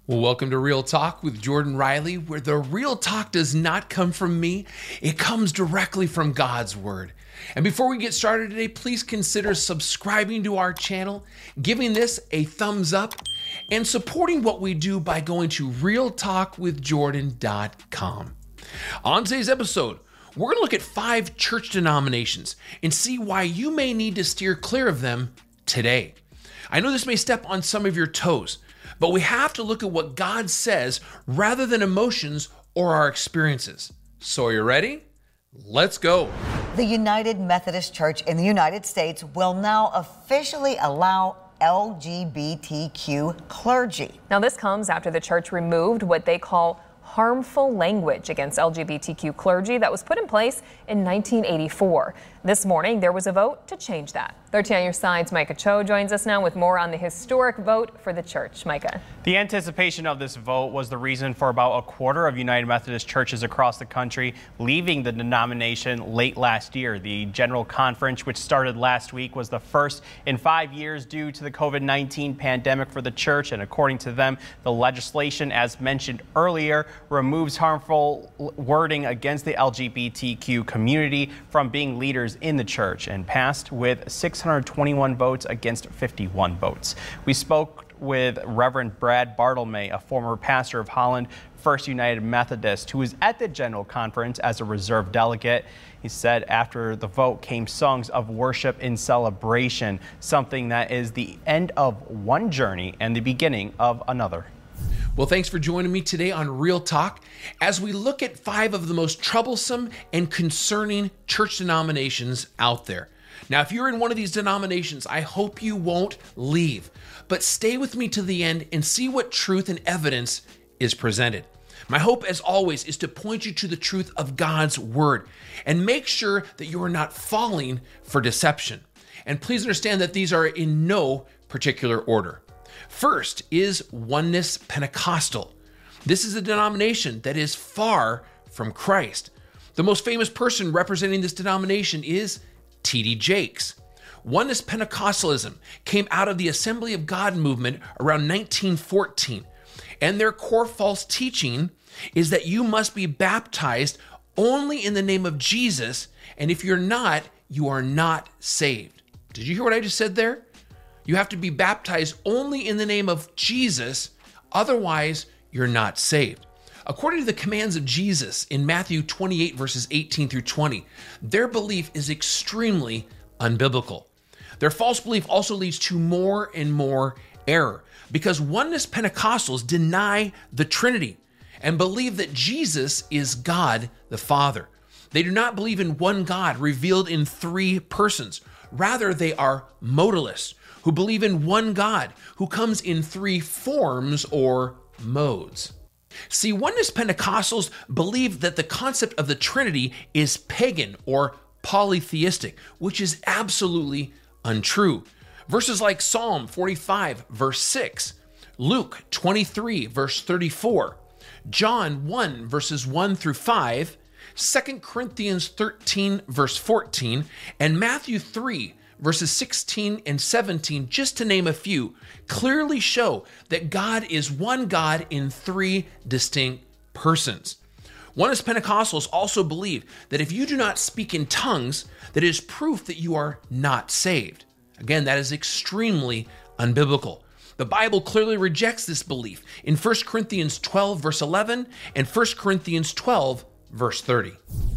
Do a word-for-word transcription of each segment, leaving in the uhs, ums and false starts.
Well, welcome to Real Talk with Jordan Riley, where the real talk does not come from me. It comes directly from God's Word. And before we get started today, please consider subscribing to our channel, giving this a thumbs up, and supporting what we do by going to real talk with jordan dot com. On today's episode, we're going to look at five church denominations and see why you may need to steer clear of them today. I know this may step on some of your toes, but we have to look at what God says rather than emotions or our experiences. So are you ready? Let's go. The United Methodist Church in the United States will now officially allow L G B T Q clergy. Now, this comes after the church removed what they call harmful language against L G B T Q clergy that was put in place in nineteen eighty-four. This morning, there was a vote to change that. thirteen on your side's Micah Cho joins us now with more on the historic vote for the church. Micah. The anticipation of this vote was the reason for about a quarter of United Methodist churches across the country leaving the denomination late last year. The General Conference, which started last week, was the first in five years due to the COVID nineteen pandemic for the church. And according to them, the legislation, as mentioned earlier, removes harmful wording against the L G B T Q community from being leaders in the church, and passed with six hundred twenty-one votes against fifty-one votes. We spoke with Reverend Brad Bartlemay, a former pastor of Holland First United Methodist, who was at the General Conference as a reserve delegate. He said after the vote came songs of worship and celebration, something that is the end of one journey and the beginning of another. Well, thanks for joining me today on Real Talk as we look at five of the most troublesome and concerning church denominations out there. Now, if you're in one of these denominations, I hope you won't leave, but stay with me to the end and see what truth and evidence is presented. My hope, as always, is to point you to the truth of God's Word and make sure that you are not falling for deception. And please understand that these are in no particular order. First is Oneness Pentecostal. This is a denomination that is far from Christ. The most famous person representing this denomination is T D Jakes. Oneness Pentecostalism came out of the Assembly of God movement around nineteen fourteen, and their core false teaching is that you must be baptized only in the name of Jesus, and if you're not, you are not saved. Did you hear what I just said there? You have to be baptized only in the name of Jesus, otherwise you're not saved. According to the commands of Jesus in Matthew twenty-eight, verses eighteen through twenty, their belief is extremely unbiblical. Their false belief also leads to more and more error because Oneness Pentecostals deny the Trinity and believe that Jesus is God the Father. They do not believe in one God revealed in three persons. Rather, they are modalists who believe in one God who comes in three forms or modes. See, Oneness Pentecostals believe that the concept of the Trinity is pagan or polytheistic, which is absolutely untrue. Verses like Psalm forty-five, verse six, Luke twenty-three, verse thirty-four, John one, verses one through five, Second Corinthians thirteen, verse fourteen, and Matthew three, verses sixteen and seventeen, just to name a few, clearly show that God is one God in three distinct persons. Oneness Pentecostals also believe that if you do not speak in tongues, that is proof that you are not saved. Again, that is extremely unbiblical. The Bible clearly rejects this belief in First Corinthians twelve, verse eleven, and First Corinthians twelve, verse thirty.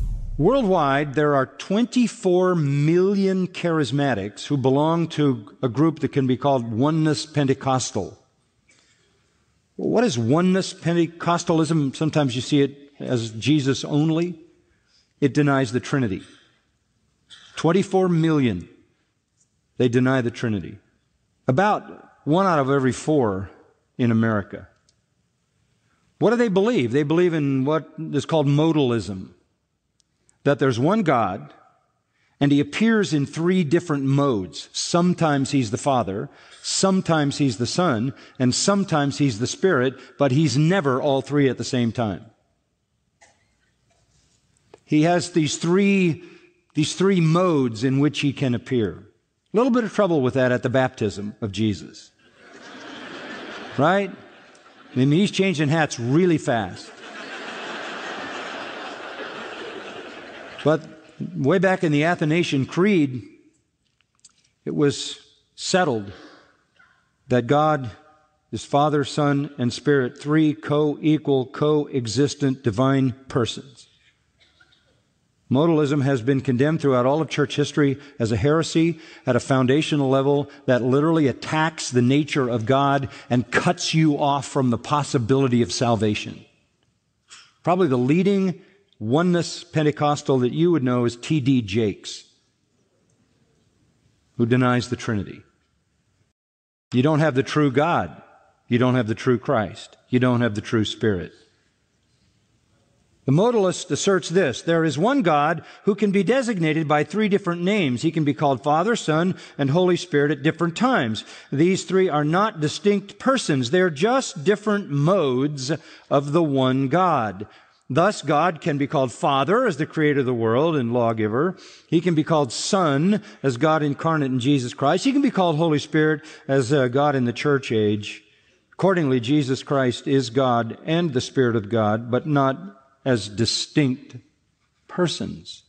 Worldwide, there are twenty-four million charismatics who belong to a group that can be called Oneness Pentecostal. What is Oneness Pentecostalism? Sometimes you see it as Jesus only. It denies the Trinity. twenty-four million, they deny the Trinity. About one out of every four in America. What do they believe? They believe in what is called modalism. That there's one God, and He appears in three different modes. Sometimes He's the Father, sometimes He's the Son, and sometimes He's the Spirit, but He's never all three at the same time. He has these three, these three modes in which He can appear. A little bit of trouble with that at the baptism of Jesus. Right? I mean, he's changing hats really fast. But way back in the Athanasian Creed, it was settled that God is Father, Son, and Spirit, three co-equal, co-existent divine persons. Modalism has been condemned throughout all of church history as a heresy at a foundational level that literally attacks the nature of God and cuts you off from the possibility of salvation. Probably the leading oneness Pentecostal that you would know is T D Jakes, who denies the Trinity. You don't have the true God. You don't have the true Christ. You don't have the true Spirit. The modalist asserts this: there is one God who can be designated by three different names. He can be called Father, Son, and Holy Spirit at different times. These three are not distinct persons. They're just different modes of the one God. Thus, God can be called Father as the creator of the world and lawgiver. He can be called Son as God incarnate in Jesus Christ. He can be called Holy Spirit as uh, God in the church age. Accordingly, Jesus Christ is God and the Spirit of God, but not as distinct persons.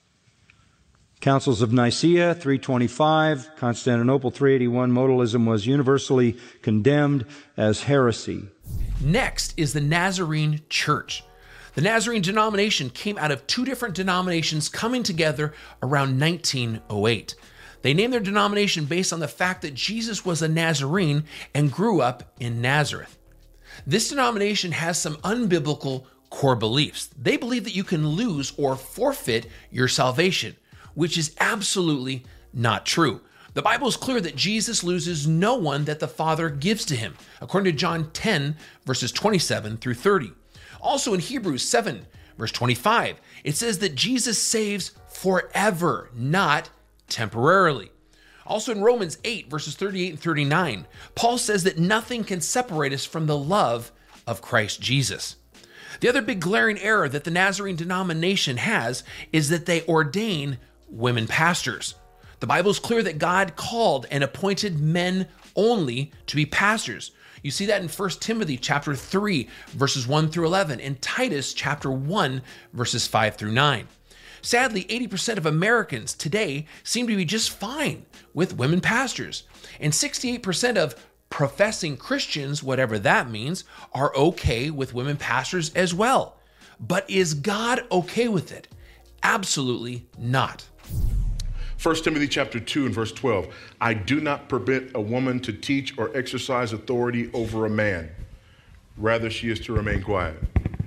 Councils of Nicaea, three twenty-five, Constantinople, three eighty-one, modalism was universally condemned as heresy. Next is the Nazarene Church. The Nazarene denomination came out of two different denominations coming together around nineteen oh eight. They named their denomination based on the fact that Jesus was a Nazarene and grew up in Nazareth. This denomination has some unbiblical core beliefs. They believe that you can lose or forfeit your salvation, which is absolutely not true. The Bible is clear that Jesus loses no one that the Father gives to him, according to John ten, verses twenty-seven through thirty. Also in Hebrews seven, verse twenty-five, it says that Jesus saves forever, not temporarily. Also in Romans eight, verses thirty-eight and thirty-nine, Paul says that nothing can separate us from the love of Christ Jesus. The other big glaring error that the Nazarene denomination has is that they ordain women pastors. The Bible is clear that God called and appointed men only to be pastors. You see that in First Timothy chapter three, verses one through eleven, and Titus chapter one, verses five through nine. Sadly, eighty percent of Americans today seem to be just fine with women pastors, and sixty-eight percent of professing Christians, whatever that means, are okay with women pastors as well. But is God okay with it? Absolutely not. First Timothy chapter two and verse twelve, I do not permit a woman to teach or exercise authority over a man. Rather, she is to remain quiet.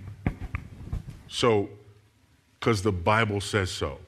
So, because the Bible says so.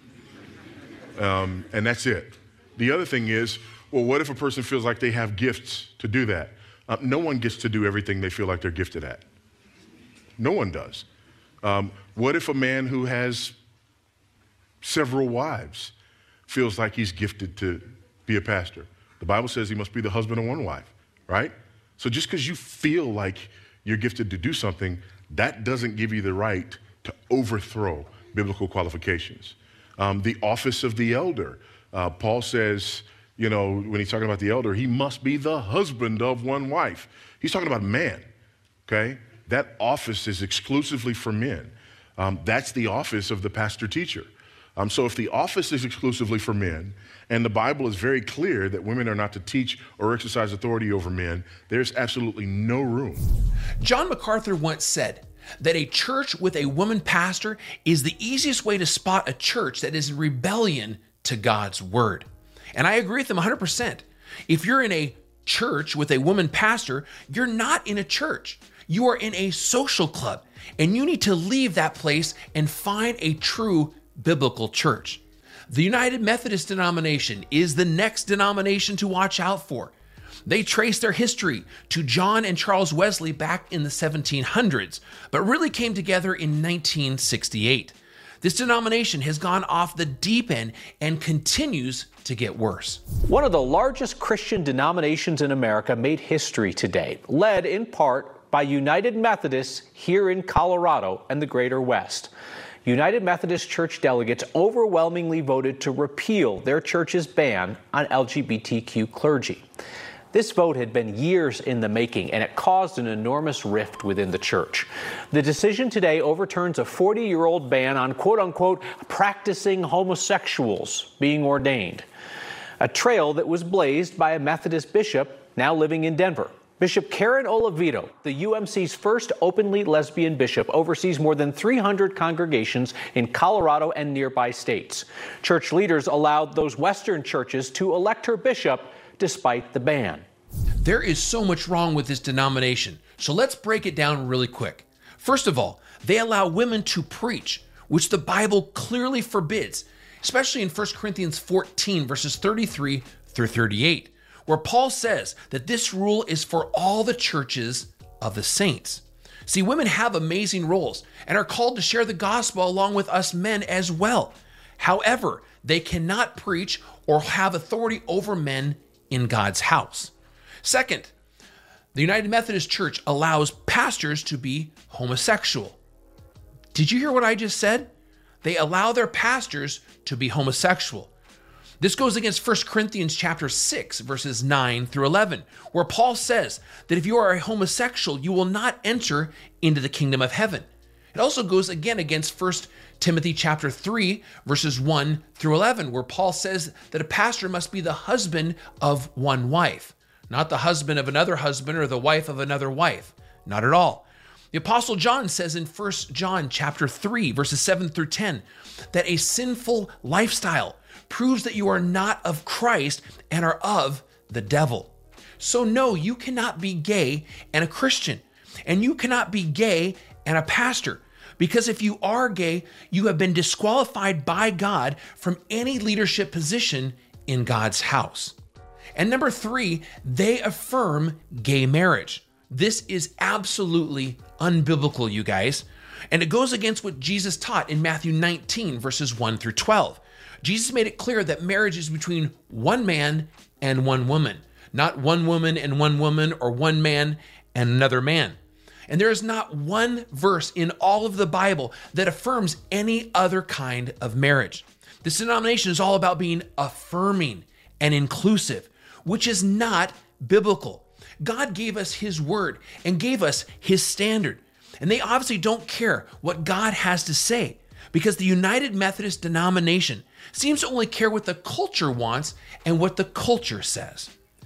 Um, and that's it. The other thing is, well, what if a person feels like they have gifts to do that? Uh, no one gets to do everything they feel like they're gifted at. No one does. Um, what if a man who has several wives feels like he's gifted to be a pastor? The Bible says he must be the husband of one wife, right? So just because you feel like you're gifted to do something, that doesn't give you the right to overthrow biblical qualifications. Um, the office of the elder. Uh, Paul says, you know, when he's talking about the elder, he must be the husband of one wife. He's talking about man, okay? That office is exclusively for men. Um, that's the office of the pastor teacher. Um, so if the office is exclusively for men, and the Bible is very clear that women are not to teach or exercise authority over men, there's absolutely no room. John MacArthur once said that a church with a woman pastor is the easiest way to spot a church that is in rebellion to God's word. And I agree with him one hundred percent. If you're in a church with a woman pastor, you're not in a church. You are in a social club, and you need to leave that place and find a true biblical church. The United Methodist denomination is the next denomination to watch out for. They trace their history to John and Charles Wesley back in the seventeen hundreds, but really came together in nineteen sixty-eight. This denomination has gone off the deep end and continues to get worse. One of the largest Christian denominations in America made history today, led in part by United Methodists here in Colorado and the Greater West. United Methodist Church delegates overwhelmingly voted to repeal their church's ban on L G B T Q clergy. This vote had been years in the making, and it caused an enormous rift within the church. The decision today overturns a forty-year-old ban on quote-unquote practicing homosexuals being ordained, a trail that was blazed by a Methodist bishop now living in Denver. Bishop Karen Oliveto, the U M C's first openly lesbian bishop, oversees more than three hundred congregations in Colorado and nearby states. Church leaders allowed those Western churches to elect her bishop despite the ban. There is so much wrong with this denomination, so let's break it down really quick. First of all, they allow women to preach, which the Bible clearly forbids, especially in First Corinthians fourteen, verses thirty-three through thirty-eight. Where Paul says that this rule is for all the churches of the saints. See, women have amazing roles and are called to share the gospel along with us men as well. However, they cannot preach or have authority over men in God's house. Second, the United Methodist Church allows pastors to be homosexual. Did you hear what I just said? They allow their pastors to be homosexual. This goes against First Corinthians chapter six, verses nine through eleven, where Paul says that if you are a homosexual, you will not enter into the kingdom of heaven. It also goes again against First Timothy chapter three, verses one through eleven, where Paul says that a pastor must be the husband of one wife, not the husband of another husband or the wife of another wife. Not at all. The Apostle John says in First John chapter three, verses seven through ten, that a sinful lifestyle proves that you are not of Christ and are of the devil. So no, you cannot be gay and a Christian, and you cannot be gay and a pastor, because if you are gay, you have been disqualified by God from any leadership position in God's house. And number three, they affirm gay marriage. This is absolutely unbiblical, you guys. And it goes against what Jesus taught in Matthew nineteen, verses one through twelve. Jesus made it clear that marriage is between one man and one woman, not one woman and one woman or one man and another man. And there is not one verse in all of the Bible that affirms any other kind of marriage. This denomination is all about being affirming and inclusive, which is not biblical. God gave us His word and gave us His standard. And they obviously don't care what God has to say, because the United Methodist denomination seems to only care what the culture wants and what the culture says.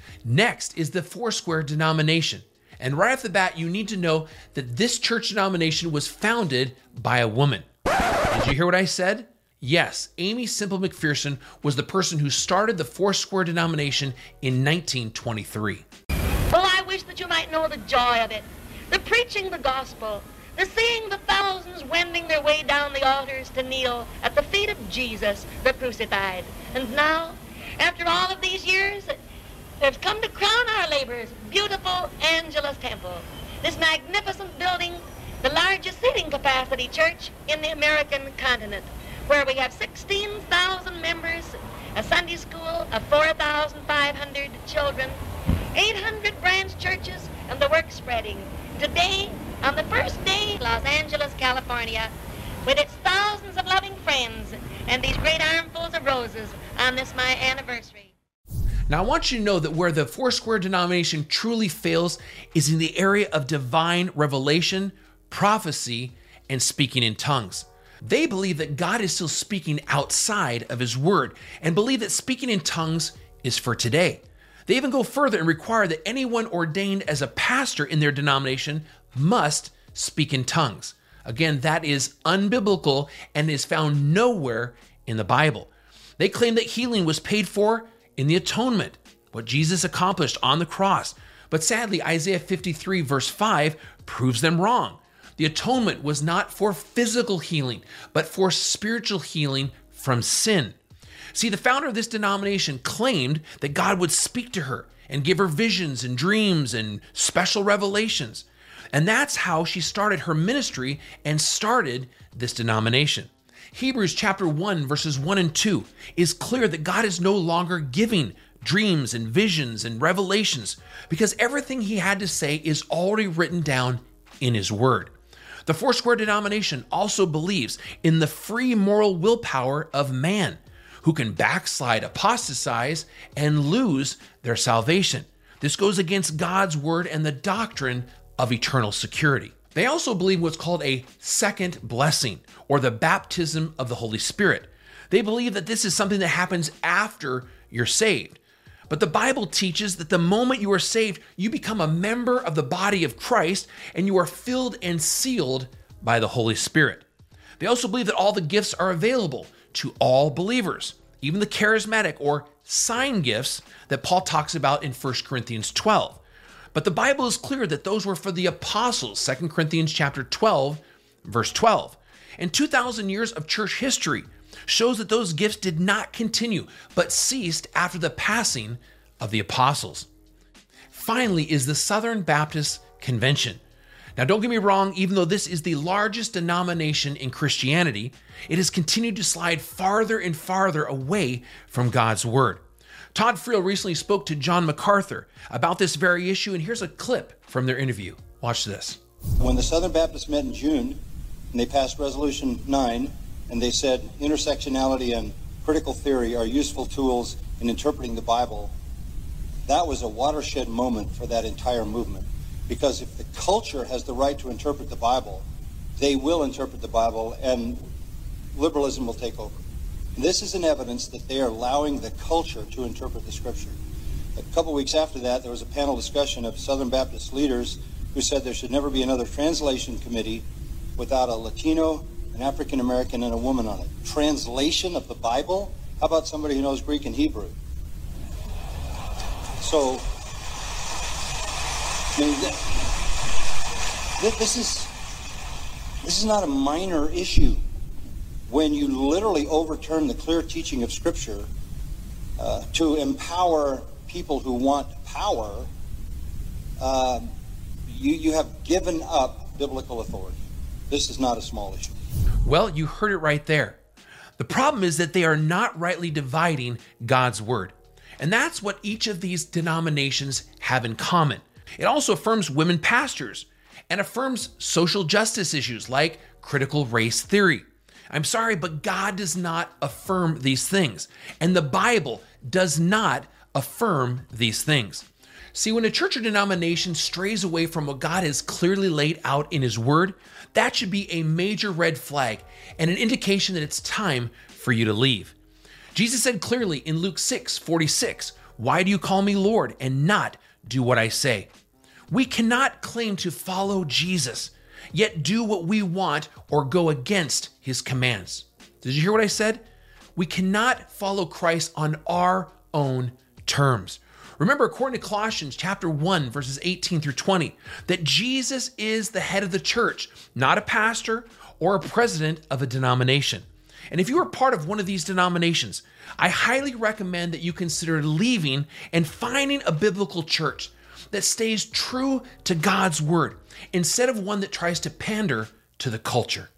Next is the Foursquare denomination. And right off the bat, you need to know that this church denomination was founded by a woman. Did you hear what I said? Yes, Aimee Semple McPherson was the person who started the Foursquare denomination in nineteen twenty-three. Oh, I wish that you might know the joy of it, the preaching the gospel, the seeing the thousands wending their way down the altars to kneel at the feet of Jesus, the crucified. And now, after all of these years, they've come to crown our labors, beautiful Angelus Temple. This magnificent building, the largest seating capacity church in the American continent, where we have sixteen thousand members, a Sunday school of four thousand five hundred children, eight hundred branch churches, and the work spreading. Today, on the first day, Los Angeles, California, with its thousands of loving friends and these great armfuls of roses on this my anniversary. Now, I want you to know that where the Foursquare denomination truly fails is in the area of divine revelation, prophecy, and speaking in tongues. They believe that God is still speaking outside of His word and believe that speaking in tongues is for today. They even go further and require that anyone ordained as a pastor in their denomination must speak in tongues. Again, that is unbiblical and is found nowhere in the Bible. They claim that healing was paid for in the atonement, what Jesus accomplished on the cross. But sadly, Isaiah fifty-three verse five proves them wrong. The atonement was not for physical healing, but for spiritual healing from sin. See, the founder of this denomination claimed that God would speak to her and give her visions and dreams and special revelations. And that's how she started her ministry and started this denomination. Hebrews chapter one, verses one and two is clear that God is no longer giving dreams and visions and revelations because everything He had to say is already written down in His word. The Foursquare denomination also believes in the free moral willpower of man, who can backslide, apostatize, and lose their salvation. This goes against God's word and the doctrine of eternal security. They also believe what's called a second blessing, or the baptism of the Holy Spirit. They believe that this is something that happens after you're saved. But the Bible teaches that the moment you are saved, you become a member of the body of Christ and you are filled and sealed by the Holy Spirit. They also believe that all the gifts are available to all believers, even the charismatic or sign gifts that Paul talks about in First Corinthians twelve. But the Bible is clear that those were for the apostles, Second Corinthians chapter twelve, verse twelve. And two thousand years of church history shows that those gifts did not continue, but ceased after the passing of the apostles. Finally is the Southern Baptist Convention. Now, don't get me wrong, even though this is the largest denomination in Christianity, it has continued to slide farther and farther away from God's word. Todd Friel recently spoke to John MacArthur about this very issue, and here's a clip from their interview. Watch this. When the Southern Baptists met in June, and they passed Resolution nine, and they said intersectionality and critical theory are useful tools in interpreting the Bible, that was a watershed moment for that entire movement. Because if the culture has the right to interpret the Bible, they will interpret the Bible and liberalism will take over. And this is an evidence that they are allowing the culture to interpret the Scripture. A couple weeks after that, there was a panel discussion of Southern Baptist leaders who said there should never be another translation committee without a Latino, an African American, and a woman on it. Translation of the Bible? How about somebody who knows Greek and Hebrew? So, I mean, this is this is not a minor issue. When you literally overturn the clear teaching of Scripture uh, to empower people who want power, uh, you you have given up biblical authority. This is not a small issue. Well, you heard it right there. The problem is that they are not rightly dividing God's word. And that's what each of these denominations have in common. It also affirms women pastors and affirms social justice issues like critical race theory. I'm sorry, but God does not affirm these things. And the Bible does not affirm these things. See, when a church or denomination strays away from what God has clearly laid out in His Word, that should be a major red flag and an indication that it's time for you to leave. Jesus said clearly in Luke six forty-six, "Why do you call me Lord and not do what I say?" We cannot claim to follow Jesus, yet do what we want or go against His commands. Did you hear what I said? We cannot follow Christ on our own terms. Remember, according to Colossians chapter one, verses eighteen through twenty, that Jesus is the head of the church, not a pastor or a president of a denomination. And if you are part of one of these denominations, I highly recommend that you consider leaving and finding a biblical church that stays true to God's word instead of one that tries to pander to the culture.